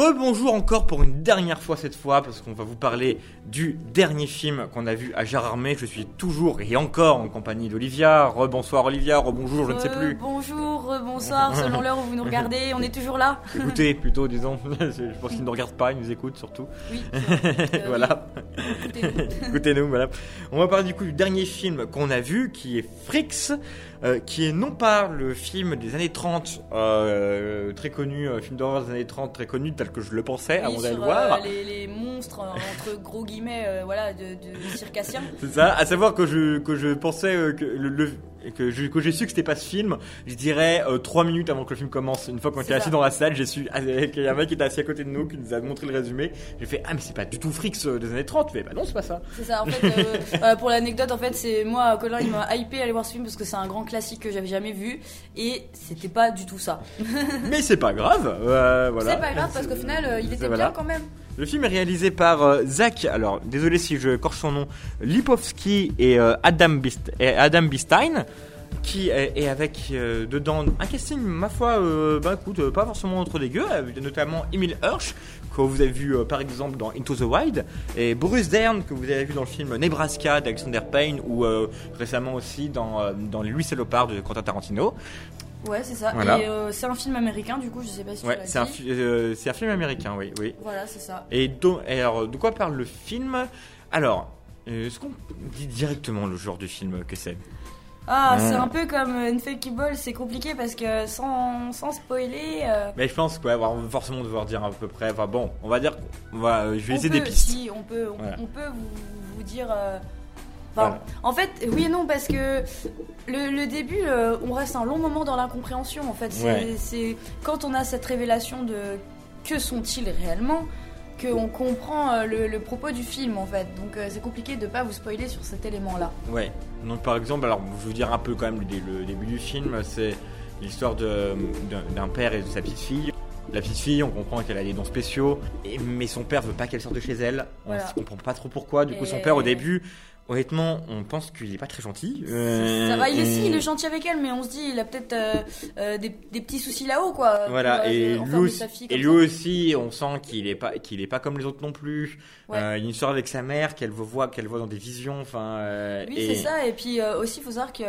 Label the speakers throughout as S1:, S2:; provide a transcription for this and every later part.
S1: Rebonjour encore pour une dernière fois cette fois, parce qu'on va vous parler du dernier film qu'on a vu à Gérardmer. Je suis toujours et encore en compagnie d'Olivia. Rebonsoir Olivia, rebonjour, je ne sais plus.
S2: Bonjour, bonsoir, selon l'heure où vous nous regardez, on est toujours là.
S1: Écoutez plutôt, disons. Je pense qu'ils ne nous regardent pas, ils nous écoutent surtout.
S2: Oui.
S1: Voilà.
S2: Oui. Écoutez-nous.
S1: Écoutez-nous, voilà. On va parler du coup du dernier film qu'on a vu, qui est Freaks. Qui est non pas le film des années 30, très connu, film d'horreur des années 30, très connu, tel que je le pensais avant d'aller le voir.
S2: Les monstres, entre gros guillemets, voilà, de circassiens.
S1: C'est ça, à savoir que je pensais que j'ai su que c'était pas ce film, je dirais 3 minutes avant que le film commence. Une fois qu'on était assis dans la salle, j'ai su qu'il y a un mec qui était assis à côté de nous, qui nous a montré le résumé. J'ai fait, ah mais c'est pas du tout Freaks des années 30. Mais bah non, c'est pas ça.
S2: C'est ça, en fait, pour l'anecdote, en fait, c'est moi, Colin, il m'a hypé à aller voir ce film parce que c'est un grand classique que j'avais jamais vu et c'était pas du tout ça.
S1: Mais c'est pas grave, voilà.
S2: C'est pas grave parce qu'au final, il était bien quand même.
S1: Le film est réalisé par Zach, alors désolé si je corche son nom, Lipovski et Adam Bistein, qui est avec dedans un casting, ma foi, écoute, pas forcément trop dégueu, notamment Emile Hirsch, que vous avez vu par exemple dans Into the Wild, et Bruce Dern, que vous avez vu dans le film Nebraska d'Alexander Payne, ou récemment aussi dans Les Louis Salopard de Quentin Tarantino.
S2: Ouais, c'est ça.
S1: Voilà.
S2: Et c'est un film américain, du coup, je sais pas si tu l'as dit.
S1: C'est un film américain, oui.
S2: Voilà, c'est ça.
S1: Et alors, de quoi parle le film ? Alors, est-ce qu'on dit directement le genre du film que c'est ?
S2: C'est un peu comme Unfakeable, c'est compliqué parce que sans spoiler.
S1: Mais je pense qu'on va forcément devoir dire à peu près. Enfin bon, on va dire. Je vais essayer des pistes.
S2: Si, on peut vous dire.
S1: Voilà.
S2: En fait, oui et non, parce que le début, on reste un long moment dans l'incompréhension. En fait, c'est quand on a cette révélation de que sont-ils réellement qu'on comprend le propos du film, en fait. Donc, c'est compliqué de pas vous spoiler sur cet élément-là.
S1: Ouais. Donc, par exemple, alors, je vais vous dire un peu quand même le début du film. C'est l'histoire d'un père et de sa petite fille. La petite fille, on comprend qu'elle a des dons spéciaux, mais son père veut pas qu'elle sorte de chez elle. Voilà. On comprend pas trop pourquoi. Du coup, son père, au début, honnêtement, on pense qu'il est pas très gentil.
S2: Ça va, il est gentil avec elle, mais on se dit, il a peut-être des petits soucis là-haut, quoi.
S1: Voilà, et lui aussi, on sent qu'il est pas comme les autres non plus. Ouais. Il y a une histoire avec sa mère qu'elle voit dans des visions.
S2: Oui, c'est ça. Et puis aussi, il faut savoir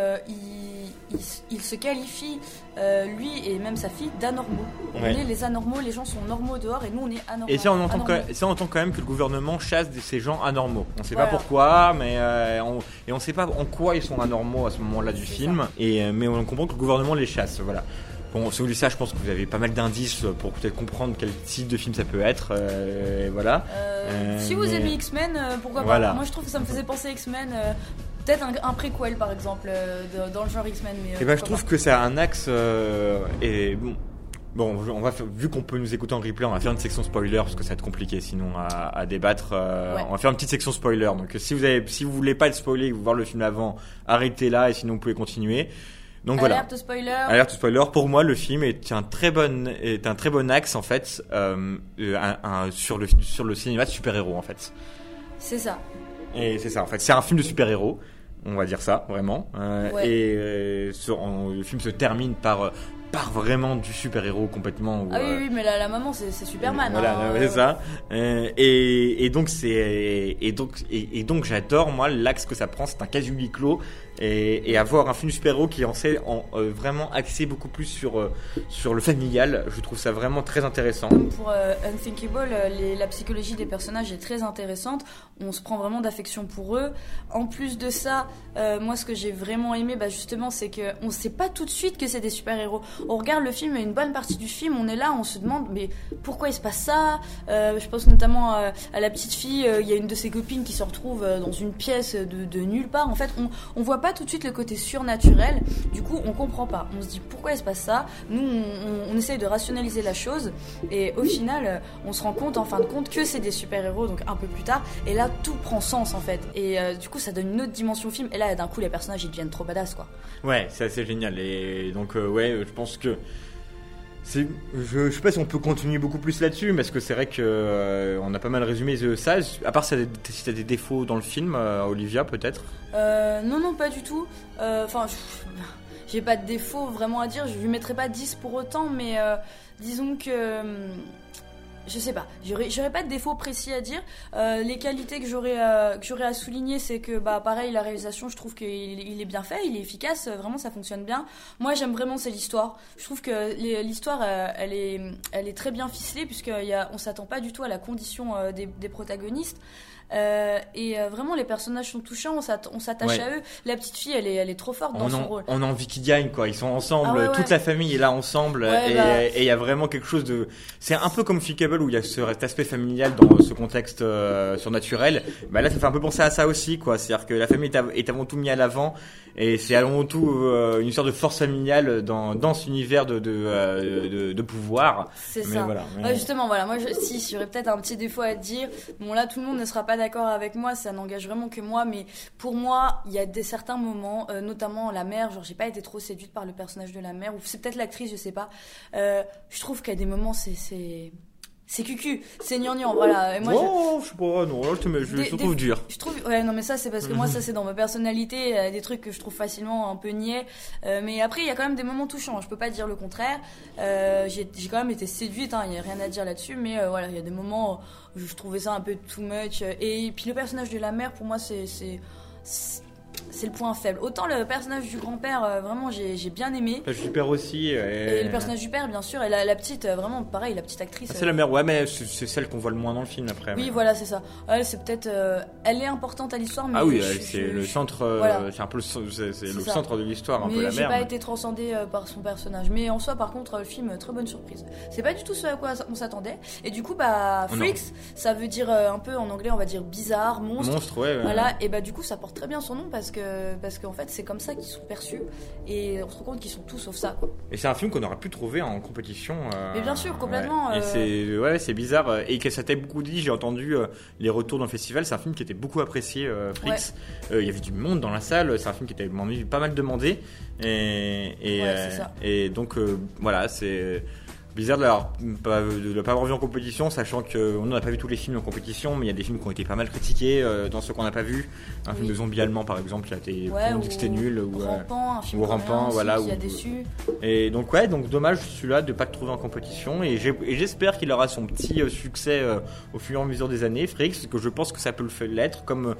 S2: qu'il se qualifie, lui et même sa fille, d'anormaux. On est les anormaux, les gens sont normaux dehors, et nous, on est anormaux.
S1: Et ça, on entend quand même que le gouvernement chasse ces gens anormaux. On sait pas pourquoi, mais on sait pas en quoi ils sont anormaux à ce moment-là du film. Mais on comprend que le gouvernement les chasse. Voilà. Bon, si vous dites ça, je pense que vous avez pas mal d'indices pour peut-être comprendre quel type de film ça peut être. Voilà.
S2: Si vous aimez X-Men, pourquoi pas. Moi, je trouve que ça me faisait penser X-Men. Peut-être un préquel, par exemple, dans le genre X-Men.
S1: Je trouve que ça a un axe Bon, vu qu'on peut nous écouter en replay, on va faire une section spoiler parce que ça va être compliqué sinon à débattre. On va faire une petite section spoiler. Donc si vous voulez pas être spoilé et voir le film avant, arrêtez là et sinon vous pouvez continuer. Donc
S2: Alerte spoiler.
S1: Alerte spoiler. Pour moi, le film est un très bon axe en fait sur le cinéma de super-héros en fait.
S2: C'est ça.
S1: Et c'est ça en fait. C'est un film de super-héros. On va dire ça vraiment. Et le film se termine par vraiment du super-héros complètement.
S2: Oui, mais la maman c'est Superman.
S1: Voilà, c'est ça. Et donc j'adore moi l'axe que ça prend, c'est un casu huis clos et avoir un film super-héros qui en sait vraiment axé beaucoup plus sur le familial. Je trouve ça vraiment très intéressant.
S2: Pour Unthinkable, la psychologie des personnages est très intéressante. On se prend vraiment d'affection pour eux. En plus de ça, moi ce que j'ai vraiment aimé, justement, c'est que on sait pas tout de suite que c'est des super-héros. On regarde le film et une bonne partie du film, on est là, on se demande mais pourquoi il se passe ça. Je pense notamment à la petite fille. Il y a une de ses copines qui se retrouve dans une pièce de nulle part. En fait, on voit pas tout de suite le côté surnaturel. Du coup, on comprend pas. On se dit pourquoi il se passe ça. Nous, on essaye de rationaliser la chose et au final, on se rend compte en fin de compte que c'est des super-héros. Donc un peu plus tard, et là tout prend sens en fait. Et du coup, ça donne une autre dimension au film. Et là, d'un coup, les personnages ils deviennent trop badass quoi.
S1: Ouais, c'est assez génial. Et donc je pense que je sais pas si on peut continuer beaucoup plus là-dessus, parce que c'est vrai que on a pas mal résumé ça. À part si t'as des défauts dans le film, Olivia peut-être.
S2: Non, pas du tout. J'ai pas de défauts vraiment à dire. Je lui mettrai pas 10 pour autant, mais disons que je sais pas, j'aurais pas de défaut précis à dire. Les qualités que j'aurais à souligner, c'est que pareil, la réalisation, je trouve qu'il est bien fait, il est efficace, vraiment ça fonctionne bien. Moi j'aime vraiment, c'est l'histoire. Je trouve que l'histoire elle est très bien ficelée, puisqu'on s'attend pas du tout à la condition des protagonistes. Vraiment les personnages sont touchants, on s'attache à eux. La petite fille elle est trop forte dans son rôle.
S1: On a envie qu'ils gagnent quoi, ils sont ensemble, toute la famille est là ensemble, et il y a vraiment quelque chose de, c'est un peu comme Fuckable où il y a cet aspect familial dans ce contexte surnaturel. Là ça fait un peu penser à ça aussi quoi, c'est-à-dire que la famille est avant tout mise à l'avant, et c'est avant tout une sorte de force familiale dans cet univers de pouvoir.
S2: C'est ça.
S1: Voilà.
S2: Justement voilà, moi j'aurais peut-être un petit défaut à te dire. Bon là tout le monde ne sera pas d'accord avec moi, ça n'engage vraiment que moi, mais pour moi il y a certains moments, notamment la mère, genre j'ai pas été trop séduite par le personnage de la mère, ou c'est peut-être l'actrice, je sais pas. Je trouve qu'à des moments c'est cucu, c'est gnangnan, voilà. Et moi,
S1: je sais pas, non, je trouve dur.
S2: Je trouve, non, mais ça, c'est parce que moi, ça, c'est dans ma personnalité, des trucs que je trouve facilement un peu niais. Mais après, il y a quand même des moments touchants, je peux pas dire le contraire. J'ai quand même été séduite, il y a rien à dire là-dessus, mais voilà, il y a des moments où je trouvais ça un peu too much. Et puis le personnage de la mère, pour moi, c'est le point faible. Autant le personnage du grand-père, vraiment, j'ai bien aimé.
S1: Le super aussi.
S2: Et le personnage du père, bien sûr. Et la petite, vraiment, pareil, la petite actrice.
S1: C'est la mère, ouais, mais c'est celle qu'on voit le moins dans le film après.
S2: Oui, voilà, c'est ça. Elle, c'est peut-être. Elle est importante à l'histoire, mais.
S1: Ah oui, c'est le centre. Voilà. C'est un peu le centre de l'histoire, un peu la mère.
S2: Mais j'ai pas été transcendée par son personnage. Mais en soi, par contre, le film, très bonne surprise. C'est pas du tout ce à quoi on s'attendait. Et du coup, Freaks, ça veut dire un peu en anglais, on va dire bizarre, monstre.
S1: Monstre, ouais.
S2: Voilà, et du coup, ça porte très bien son nom parce qu'en fait c'est comme ça qu'ils sont perçus, et on se rend compte qu'ils sont tout sauf ça quoi.
S1: Et c'est un film qu'on aurait pu trouver en compétition.
S2: Mais bien sûr, complètement.
S1: Et c'est bizarre, et que ça t'a beaucoup dit, j'ai entendu les retours dans le festival, c'est un film qui était beaucoup apprécié, Freaks. Il y avait du monde dans la salle, c'est un film qui était pas mal demandé, et donc voilà, c'est bizarre de ne pas avoir vu en compétition, sachant qu'on n'a pas vu tous les films en compétition, mais il y a des films qui ont été pas mal critiqués dans ceux qu'on n'a pas vu. Un film de zombie allemand par exemple, qui a été on dit que c'était nul, ou Rampant, voilà, qui
S2: a déçu.
S1: Et donc dommage celui-là de pas le trouver en compétition, et j'espère qu'il aura son petit succès au fur et à mesure des années, Freaks, parce que je pense que ça peut l'être, comme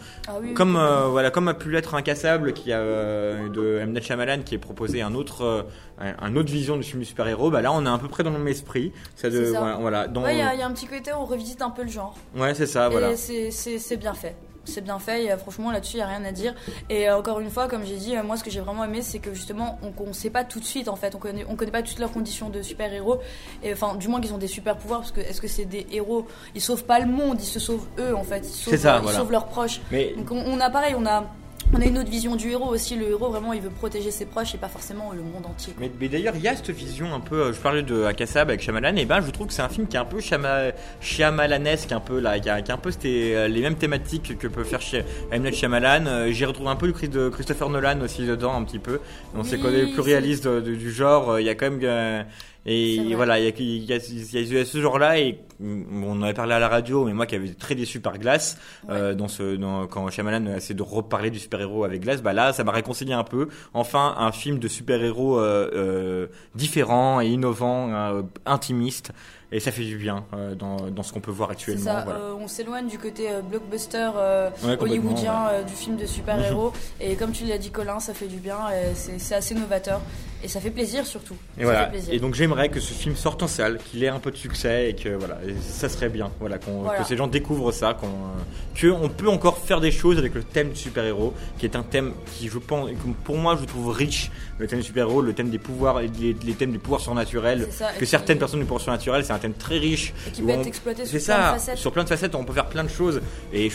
S1: a pu l'être Incassable de M. Night Shyamalan, qui est proposé un autre vision du film du super-héros. Là on est à peu près dans le même esprit.
S2: Il y a un petit côté, on revisite un peu le genre.
S1: Ouais, c'est ça, voilà.
S2: Et c'est bien fait. C'est bien fait, et franchement là-dessus il n'y a rien à dire. Et encore une fois, comme j'ai dit, moi ce que j'ai vraiment aimé, c'est que justement on sait pas tout de suite en fait, on connaît pas toutes leurs conditions de super-héros, et enfin du moins qu'ils ont des super-pouvoirs, parce que est-ce que c'est des héros, ils sauvent pas le monde, ils se sauvent eux en fait, ils sauvent leurs proches. Donc on a une autre vision du héros aussi. Le héros, vraiment, il veut protéger ses proches et pas forcément le monde entier.
S1: Mais d'ailleurs, il y a cette vision un peu. Je parlais de Incassable avec Shyamalan, et je trouve que c'est un film qui est un peu Shyamalanesque, un peu là, qui a un peu les mêmes thématiques que peut faire M. Night Shyamalan. J'y retrouve un peu le cri de Christopher Nolan aussi dedans, un petit peu. Dans ses côtés plus réalistes du genre, il y a quand même. Et voilà, il y a ce genre-là, et on en avait parlé à la radio, mais moi qui avais été très déçu par Glass, quand Shyamalan a essayé de reparler du super-héros avec Glass, là ça m'a réconcilié un peu. Enfin, un film de super-héros différent et innovant, intimiste. Et ça fait du bien dans ce qu'on peut voir actuellement.
S2: C'est ça, on s'éloigne du côté blockbuster hollywoodien du film de super-héros. Et comme tu l'as dit, Colin, ça fait du bien, c'est assez novateur. Et ça fait plaisir surtout.
S1: Et donc j'aimerais que ce film sorte en salle, qu'il ait un peu de succès, et que ça serait bien, que ces gens découvrent ça, qu'on peut encore faire des choses avec le thème du super-héros, qui est un thème qui, je pense, pour moi, je trouve riche. Le thème du super-héros, le thème des pouvoirs, les thèmes des pouvoirs surnaturels, certaines personnes du pouvoir surnaturel, c'est un thème très riche,
S2: et qui peut être exploité sur plein de facettes.
S1: Sur plein de facettes, on peut faire plein de choses, et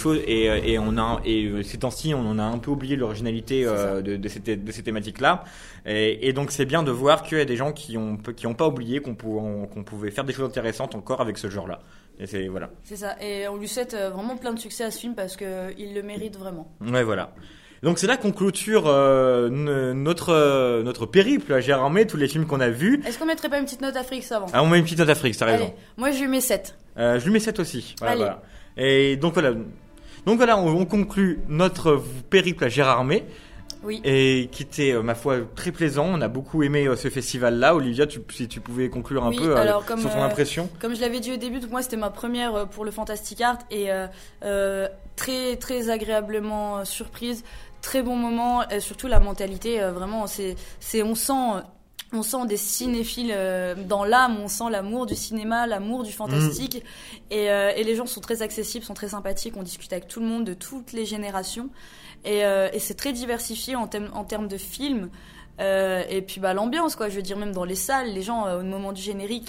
S1: ces temps-ci, on en a un peu oublié l'originalité de ces thématiques-là, et donc c'est bien de voir qu'il y a des gens qui ont pas oublié qu'on pouvait faire des choses intéressantes encore avec ce genre-là. Et c'est
S2: ça, et on lui souhaite vraiment plein de succès à ce film, parce qu'il le mérite vraiment.
S1: Ouais, voilà. Donc c'est là qu'on clôture notre périple à Gérardmer, tous les films qu'on a vus.
S2: Est-ce qu'on mettrait pas une petite note à Freaks avant ?
S1: On met une petite note à Freaks, t'as raison.
S2: Moi je lui mets 7.
S1: Je lui mets 7 aussi. Voilà. Et donc voilà, on conclut notre périple à Gérardmer.
S2: Oui.
S1: Et qui était, ma foi, très plaisant. On a beaucoup aimé ce festival-là. Olivia, si tu pouvais conclure un peu sur ton impression.
S2: Comme je l'avais dit au début, donc moi c'était ma première pour le Fantastic Art et très très agréablement surprise, très bon moment, et surtout la mentalité, vraiment on sent des cinéphiles dans l'âme, on sent l'amour du cinéma, l'amour du fantastique, et les gens sont très accessibles, sont très sympathiques, on discute avec tout le monde de toutes les générations, et c'est très diversifié en termes de films. Et puis l'ambiance, quoi, je veux dire, même dans les salles, les gens au moment du générique,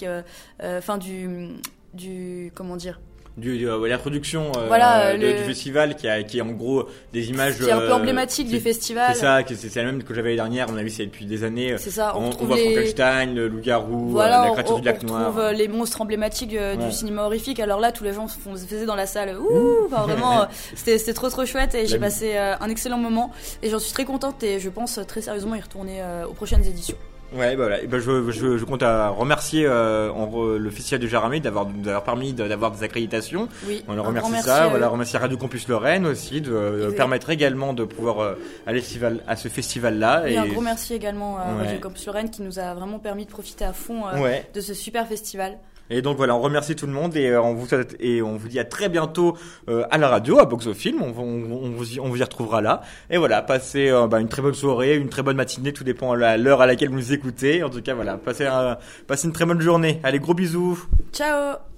S2: du comment dire,
S1: l'introduction
S2: voilà,
S1: du festival qui est en gros des images
S2: qui est un peu emblématique du festival.
S1: C'est ça, c'est la même que j'avais l'année dernière, on a vu ça depuis des années.
S2: C'est ça,
S1: on voit Frankenstein, le loup-garou,
S2: voilà,
S1: la créature du lac noir.
S2: On trouve les monstres emblématiques du cinéma horrifique. Alors là, tous les gens se faisaient dans la salle. Enfin, vraiment, c'était trop chouette et j'ai passé un excellent moment et j'en suis très contente et je pense très sérieusement y retourner aux prochaines éditions.
S1: Ouais, voilà. Et je compte à remercier le Festival de Jaramé d'avoir permis d'avoir des accréditations.
S2: Oui.
S1: On leur remercie ça. Voilà, remercier Radio Campus Lorraine aussi de permettre également de pouvoir aller à ce festival-là.
S2: Et un gros merci également à Radio Campus Lorraine qui nous a vraiment permis de profiter à fond de ce super festival.
S1: Et donc voilà, on remercie tout le monde et on vous dit à très bientôt à la radio, à Box of Film. On vous y retrouvera là. Et voilà, passez une très bonne soirée, une très bonne matinée, tout dépend à l'heure à laquelle vous nous écoutez. En tout cas, voilà, passez une très bonne journée. Allez, gros bisous.
S2: Ciao.